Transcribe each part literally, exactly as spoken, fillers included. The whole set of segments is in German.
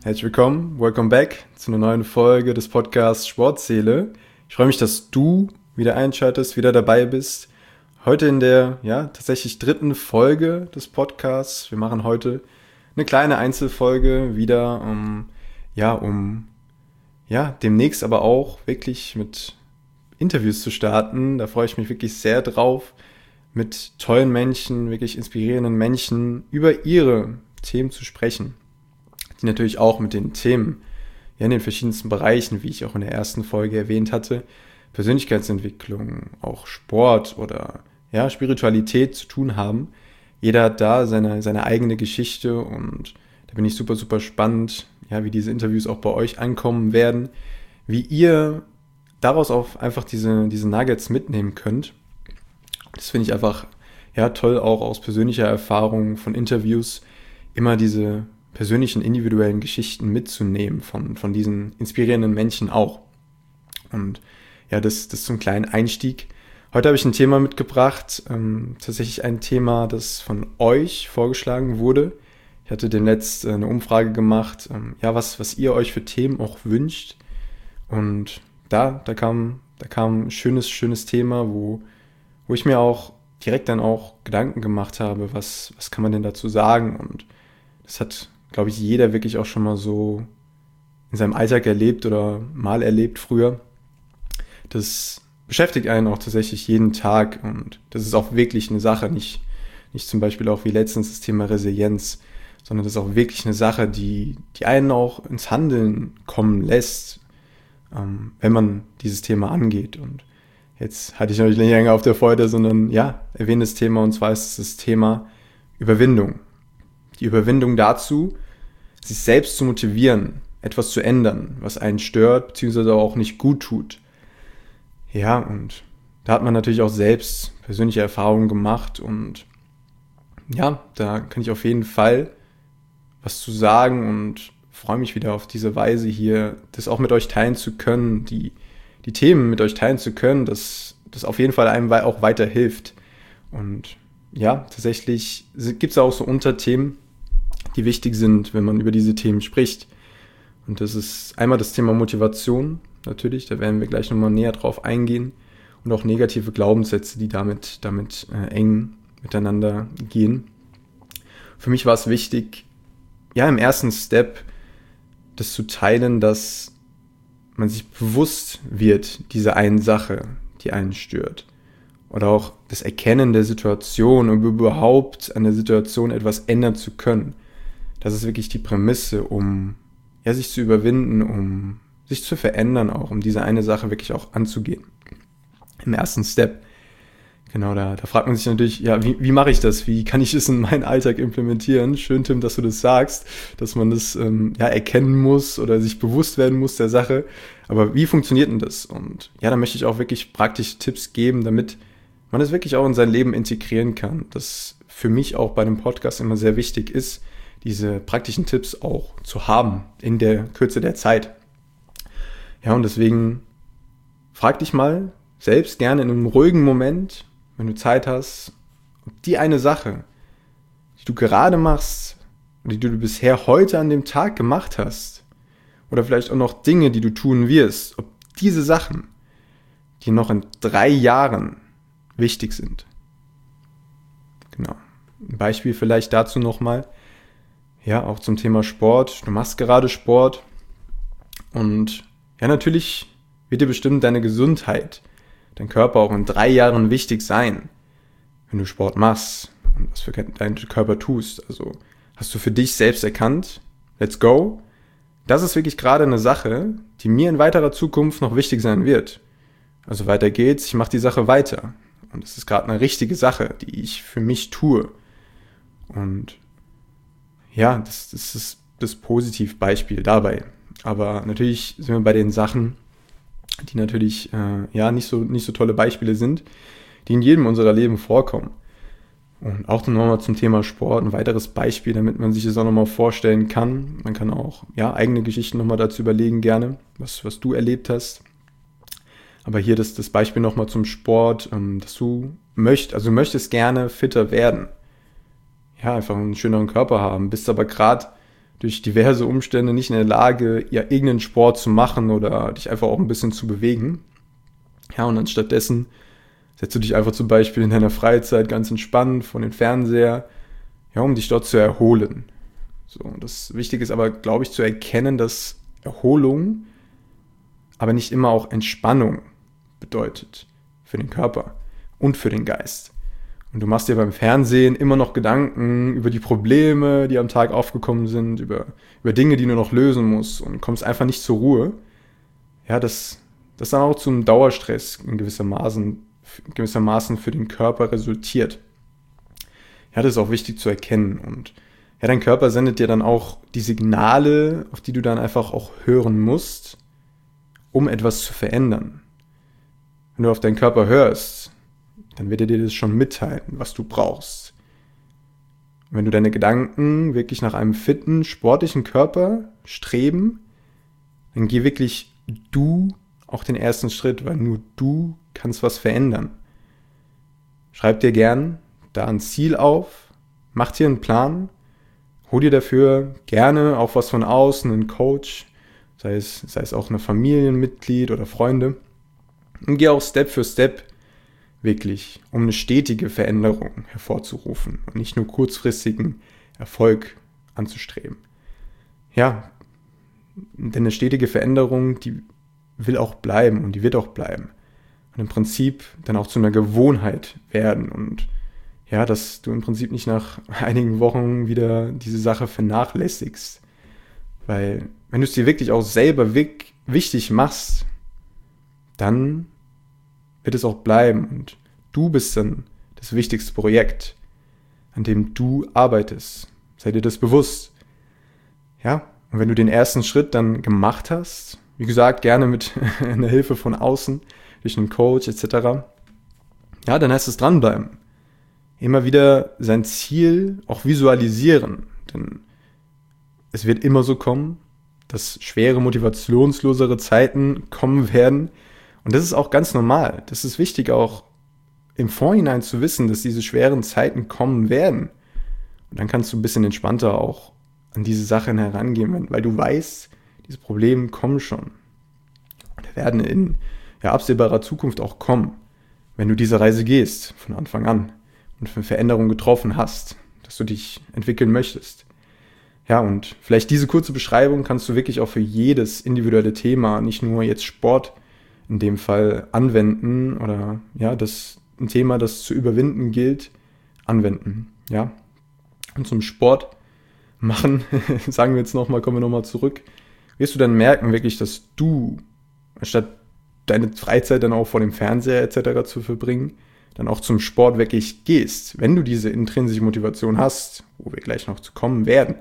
herzlich willkommen, welcome back zu einer neuen Folge des Podcasts Sportseele. Ich freue mich, dass du wieder einschaltest, wieder dabei bist. Heute in der, ja, tatsächlich dritten Folge des Podcasts. Wir machen heute eine kleine Einzelfolge wieder, um, ja, um, ja, demnächst aber auch wirklich mit Interviews zu starten. Da freue ich mich wirklich sehr drauf, mit tollen Menschen, wirklich inspirierenden Menschen über ihre Themen zu sprechen, die natürlich auch mit den Themen ja, in den verschiedensten Bereichen, wie ich auch in der ersten Folge erwähnt hatte, Persönlichkeitsentwicklung, auch Sport oder ja, Spiritualität zu tun haben. Jeder hat da seine, seine eigene Geschichte und da bin ich super, super spannend, ja, wie diese Interviews auch bei euch ankommen werden, wie ihr daraus auch einfach diese, diese Nuggets mitnehmen könnt. Das finde ich einfach ja, toll, auch aus persönlicher Erfahrung von Interviews, immer diese persönlichen, individuellen Geschichten mitzunehmen von, von diesen inspirierenden Menschen auch. Und ja, das, das zum kleinen Einstieg. Heute habe ich ein Thema mitgebracht, ähm, tatsächlich ein Thema, das von euch vorgeschlagen wurde. Ich hatte demnächst eine Umfrage gemacht, ähm, ja, was, was ihr euch für Themen auch wünscht. Und da, da kam, da kam ein schönes, schönes Thema, wo, wo ich mir auch direkt dann auch Gedanken gemacht habe, was, was kann man denn dazu sagen? Und das hat, glaube ich, jeder wirklich auch schon mal so in seinem Alltag erlebt oder mal erlebt früher. Das beschäftigt einen auch tatsächlich jeden Tag und das ist auch wirklich eine Sache, nicht, nicht zum Beispiel auch wie letztens das Thema Resilienz, sondern das ist auch wirklich eine Sache, die, die einen auch ins Handeln kommen lässt, ähm, wenn man dieses Thema angeht. Und jetzt hatte ich noch nicht länger auf der Freude, sondern ja, erwähne das Thema und zwar ist es das Thema Überwindung. Die Überwindung dazu, sich selbst zu motivieren, etwas zu ändern, was einen stört, beziehungsweise auch nicht gut tut. Ja, und da hat man natürlich auch selbst persönliche Erfahrungen gemacht und ja, da kann ich auf jeden Fall was zu sagen und freue mich wieder auf diese Weise hier, das auch mit euch teilen zu können, die, die Themen mit euch teilen zu können, dass das auf jeden Fall einem auch weiterhilft. Und ja, tatsächlich gibt es auch so Unterthemen, die wichtig sind, wenn man über diese Themen spricht. Und das ist einmal das Thema Motivation, natürlich, da werden wir gleich nochmal näher drauf eingehen und auch negative Glaubenssätze, die damit, damit äh, eng miteinander gehen. Für mich war es wichtig, ja, im ersten Step das zu teilen, dass man sich bewusst wird, dieser einen Sache, die einen stört. Oder auch das Erkennen der Situation, um überhaupt an der Situation etwas ändern zu können. Das ist wirklich die Prämisse, um ja, sich zu überwinden, um sich zu verändern auch, um diese eine Sache wirklich auch anzugehen. Im ersten Step. Genau, da, da fragt man sich natürlich, ja, wie, wie mache ich das? Wie kann ich es in meinen Alltag implementieren? Schön, Tim, dass du das sagst, dass man das ähm, ja erkennen muss oder sich bewusst werden muss der Sache. Aber wie funktioniert denn das? Und ja, da möchte ich auch wirklich praktische Tipps geben, damit man das wirklich auch in sein Leben integrieren kann. Das für mich auch bei einem Podcast immer sehr wichtig ist, diese praktischen Tipps auch zu haben in der Kürze der Zeit. Ja, und deswegen frag dich mal selbst gerne in einem ruhigen Moment, wenn du Zeit hast, ob die eine Sache, die du gerade machst, die du bisher heute an dem Tag gemacht hast, oder vielleicht auch noch Dinge, die du tun wirst, ob diese Sachen, die noch in drei Jahren wichtig sind. Genau. Ein Beispiel vielleicht dazu nochmal. Ja, auch zum Thema Sport. Du machst gerade Sport und ja, natürlich wird dir bestimmt deine Gesundheit, dein Körper auch in drei Jahren wichtig sein, wenn du Sport machst und was für deinen Körper tust. Also hast du für dich selbst erkannt, let's go. Das ist wirklich gerade eine Sache, die mir in weiterer Zukunft noch wichtig sein wird. Also weiter geht's, ich mache die Sache weiter. Und es ist gerade eine richtige Sache, die ich für mich tue. Und ja, das, das ist das Positivbeispiel dabei. Aber natürlich sind wir bei den Sachen, die natürlich äh, ja nicht so, nicht so tolle Beispiele sind, die in jedem unserer Leben vorkommen. Und auch nochmal zum Thema Sport ein weiteres Beispiel, damit man sich das auch nochmal vorstellen kann. Man kann auch ja eigene Geschichten nochmal dazu überlegen gerne, was, was du erlebt hast. Aber hier das, das Beispiel nochmal zum Sport, ähm, dass du möchtest, also du möchtest gerne fitter werden. Ja, einfach einen schöneren Körper haben, bist aber gerade durch diverse Umstände nicht in der Lage, ja, irgendeinen Sport zu machen oder dich einfach auch ein bisschen zu bewegen. Ja, und anstattdessen setzt du dich einfach zum Beispiel in deiner Freizeit ganz entspannt vor den Fernseher, ja, um dich dort zu erholen. So, und das Wichtige ist aber, glaube ich, zu erkennen, dass Erholung aber nicht immer auch Entspannung bedeutet für den Körper und für den Geist. Und du machst dir beim Fernsehen immer noch Gedanken über die Probleme, die am Tag aufgekommen sind, über, über Dinge, die du noch lösen musst und kommst einfach nicht zur Ruhe. Ja, das, das dann auch zum Dauerstress in gewissermaßen, gewissermaßen für den Körper resultiert. Ja, das ist auch wichtig zu erkennen. Und ja, dein Körper sendet dir dann auch die Signale, auf die du dann einfach auch hören musst, um etwas zu verändern. Wenn du auf deinen Körper hörst, dann wird er dir das schon mitteilen, was du brauchst. Und wenn du deine Gedanken wirklich nach einem fitten, sportlichen Körper streben, dann geh wirklich du auch den ersten Schritt, weil nur du kannst was verändern. Schreib dir gern da ein Ziel auf, mach dir einen Plan, hol dir dafür gerne auch was von außen, einen Coach, sei es, sei es auch ein Familienmitglied oder Freunde, und geh auch Step für Step wirklich, um eine stetige Veränderung hervorzurufen und nicht nur kurzfristigen Erfolg anzustreben. Ja, denn eine stetige Veränderung, die will auch bleiben und die wird auch bleiben. Und im Prinzip dann auch zu einer Gewohnheit werden und ja, dass du im Prinzip nicht nach einigen Wochen wieder diese Sache vernachlässigst. Weil wenn du es dir wirklich auch selber wichtig machst, dann wird es auch bleiben und du bist dann das wichtigste Projekt, an dem du arbeitest. Sei dir das bewusst. Ja, und wenn du den ersten Schritt dann gemacht hast, wie gesagt, gerne mit einer Hilfe von außen, durch einen Coach et cetera, ja, dann heißt es dranbleiben. Immer wieder sein Ziel auch visualisieren, denn es wird immer so kommen, dass schwere, motivationslosere Zeiten kommen werden. Und das ist auch ganz normal. Das ist wichtig, auch im Vorhinein zu wissen, dass diese schweren Zeiten kommen werden. Und dann kannst du ein bisschen entspannter auch an diese Sachen herangehen, weil du weißt, diese Probleme kommen schon. Und werden in ja, absehbarer Zukunft auch kommen, wenn du diese Reise gehst, von Anfang an und für Veränderungen getroffen hast, dass du dich entwickeln möchtest. Ja, und vielleicht diese kurze Beschreibung kannst du wirklich auch für jedes individuelle Thema, nicht nur jetzt Sport in dem Fall, anwenden oder ja, das ein Thema, das zu überwinden gilt, anwenden. Ja, und zum Sport machen, sagen wir jetzt nochmal, kommen wir nochmal zurück, wirst du dann merken wirklich, dass du, anstatt deine Freizeit dann auch vor dem Fernseher et cetera zu verbringen, dann auch zum Sport wirklich gehst, wenn du diese intrinsische Motivation hast, wo wir gleich noch zu kommen werden.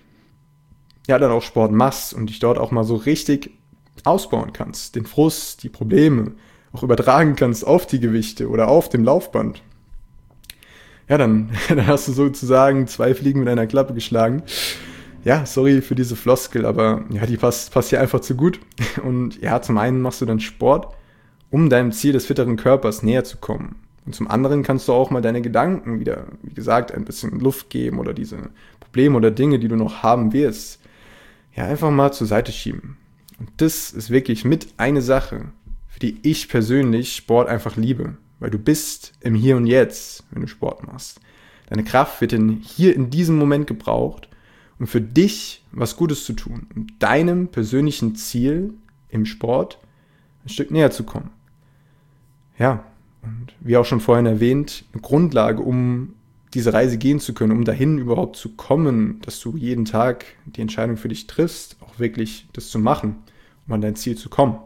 Ja, dann auch Sport machst und dich dort auch mal so richtig ausbauen kannst, den Frust, die Probleme auch übertragen kannst auf die Gewichte oder auf dem Laufband. Ja, dann, dann hast du sozusagen zwei Fliegen mit einer Klappe geschlagen. Ja, sorry für diese Floskel, aber ja, die passt, passt hier einfach zu gut. Und ja, zum einen machst du dann Sport, um deinem Ziel des fitteren Körpers näher zu kommen. Und zum anderen kannst du auch mal deine Gedanken wieder, wie gesagt, ein bisschen Luft geben oder diese Probleme oder Dinge, die du noch haben wirst, ja, einfach mal zur Seite schieben. Und das ist wirklich mit eine Sache, für die ich persönlich Sport einfach liebe. Weil du bist im Hier und Jetzt, wenn du Sport machst. Deine Kraft wird in, hier in diesem Moment gebraucht, um für dich was Gutes zu tun, um deinem persönlichen Ziel im Sport ein Stück näher zu kommen. Ja, und wie auch schon vorhin erwähnt, eine Grundlage, um diese Reise gehen zu können, um dahin überhaupt zu kommen, dass du jeden Tag die Entscheidung für dich triffst, auch wirklich das zu machen, um an dein Ziel zu kommen.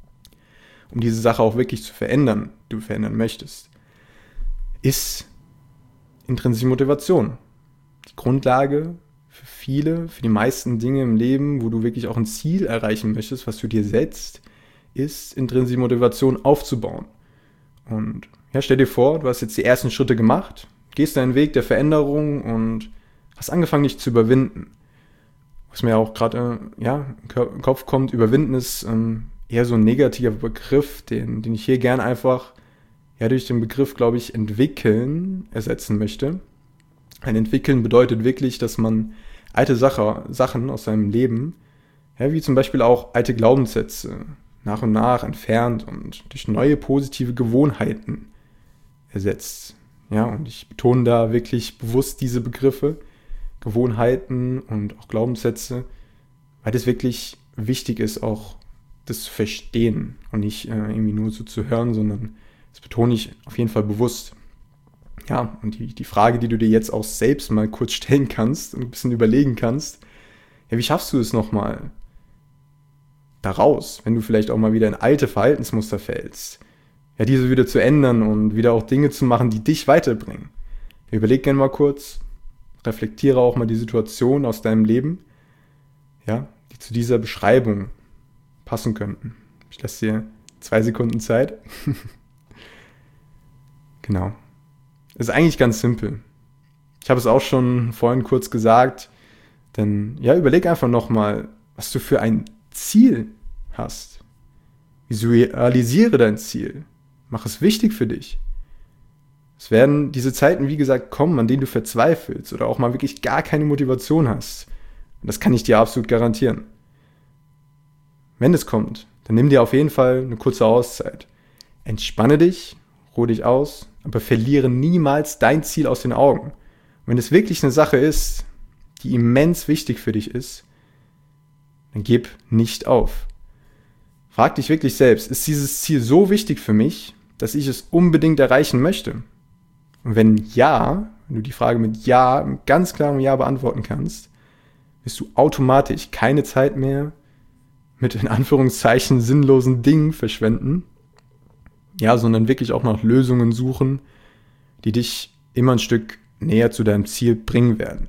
Um diese Sache auch wirklich zu verändern, die du verändern möchtest, ist intrinsische Motivation. Die Grundlage für viele, für die meisten Dinge im Leben, wo du wirklich auch ein Ziel erreichen möchtest, was du dir setzt, ist intrinsische Motivation aufzubauen. Und ja, stell dir vor, du hast jetzt die ersten Schritte gemacht, gehst deinen Weg der Veränderung und hast angefangen, dich zu überwinden. Was mir auch gerade äh, ja, im Kopf kommt, überwinden ist ähm, eher so ein negativer Begriff, den, den ich hier gern einfach ja, durch den Begriff, glaube ich, entwickeln ersetzen möchte. Ein Entwickeln bedeutet wirklich, dass man alte Sache, Sachen aus seinem Leben, ja, wie zum Beispiel auch alte Glaubenssätze, nach und nach entfernt und durch neue positive Gewohnheiten ersetzt. Ja, und ich betone da wirklich bewusst diese Begriffe, Gewohnheiten und auch Glaubenssätze, weil es wirklich wichtig ist, auch das zu verstehen und nicht äh, irgendwie nur so zu hören, sondern das betone ich auf jeden Fall bewusst. Ja, und die, die Frage, die du dir jetzt auch selbst mal kurz stellen kannst und ein bisschen überlegen kannst, ja, wie schaffst du es nochmal daraus, wenn du vielleicht auch mal wieder in alte Verhaltensmuster fällst, ja, diese wieder zu ändern und wieder auch Dinge zu machen, die dich weiterbringen. Überleg gerne mal kurz, reflektiere auch mal die Situation aus deinem Leben, ja, die zu dieser Beschreibung passen könnten. Ich lasse dir zwei Sekunden Zeit. Genau. Ist eigentlich ganz simpel. Ich habe es auch schon vorhin kurz gesagt, denn ja, überleg einfach nochmal, was du für ein Ziel hast. Visualisiere dein Ziel. Mach es wichtig für dich. Es werden diese Zeiten, wie gesagt, kommen, an denen du verzweifelst oder auch mal wirklich gar keine Motivation hast. Und das kann ich dir absolut garantieren. Wenn es kommt, dann nimm dir auf jeden Fall eine kurze Auszeit. Entspanne dich, ruhe dich aus, aber verliere niemals dein Ziel aus den Augen. Und wenn es wirklich eine Sache ist, die immens wichtig für dich ist, dann gib nicht auf. Frag dich wirklich selbst, ist dieses Ziel so wichtig für mich, dass ich es unbedingt erreichen möchte? Und wenn ja, wenn du die Frage mit Ja, mit ganz klarem Ja beantworten kannst, wirst du automatisch keine Zeit mehr mit in Anführungszeichen sinnlosen Dingen verschwenden, ja, sondern wirklich auch nach Lösungen suchen, die dich immer ein Stück näher zu deinem Ziel bringen werden.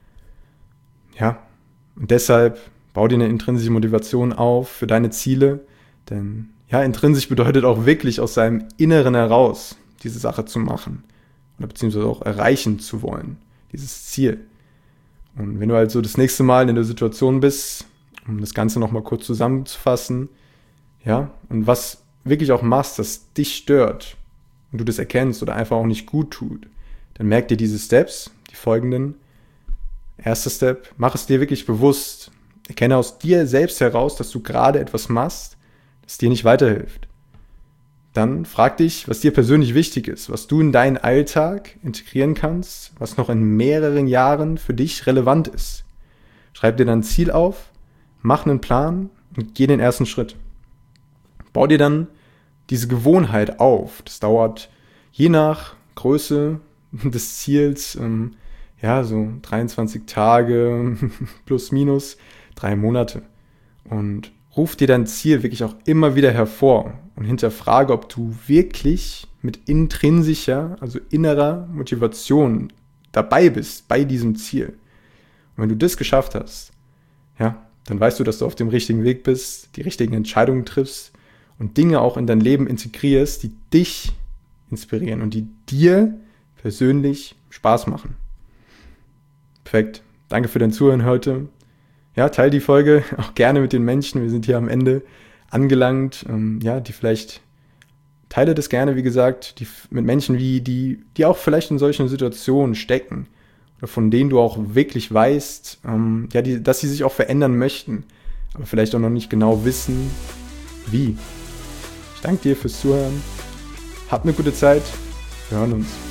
Ja, und deshalb bau dir eine intrinsische Motivation auf für deine Ziele, denn ja, intrinsisch bedeutet auch wirklich aus seinem Inneren heraus diese Sache zu machen oder beziehungsweise auch erreichen zu wollen, dieses Ziel. Und wenn du also das nächste Mal in der Situation bist, um das Ganze nochmal kurz zusammenzufassen, ja, und was wirklich auch machst, das dich stört und du das erkennst oder einfach auch nicht gut tut, dann merk dir diese Steps, die folgenden. Erster Step, mach es dir wirklich bewusst. Erkenne aus dir selbst heraus, dass du gerade etwas machst, das dir nicht weiterhilft. Dann frag dich, was dir persönlich wichtig ist, was du in deinen Alltag integrieren kannst, was noch in mehreren Jahren für dich relevant ist. Schreib dir dann ein Ziel auf, mach einen Plan und geh den ersten Schritt. Bau dir dann diese Gewohnheit auf. Das dauert je nach Größe des Ziels, ähm, ja, so dreiundzwanzig Tage plus minus drei Monate. Und ruf dir dein Ziel wirklich auch immer wieder hervor und hinterfrage, ob du wirklich mit intrinsischer, also innerer Motivation dabei bist bei diesem Ziel. Und wenn du das geschafft hast, ja, dann weißt du, dass du auf dem richtigen Weg bist, die richtigen Entscheidungen triffst und Dinge auch in dein Leben integrierst, die dich inspirieren und die dir persönlich Spaß machen. Perfekt. Danke für dein Zuhören heute. Ja, teile die Folge auch gerne mit den Menschen. Wir sind hier am Ende angelangt. Ähm, ja, die vielleicht, teile das gerne, wie gesagt, die, mit Menschen, wie die, die auch vielleicht in solchen Situationen stecken. Oder von denen du auch wirklich weißt, ähm, ja, die, dass sie sich auch verändern möchten. Aber vielleicht auch noch nicht genau wissen, wie. Ich danke dir fürs Zuhören. Hab eine gute Zeit. Wir hören uns.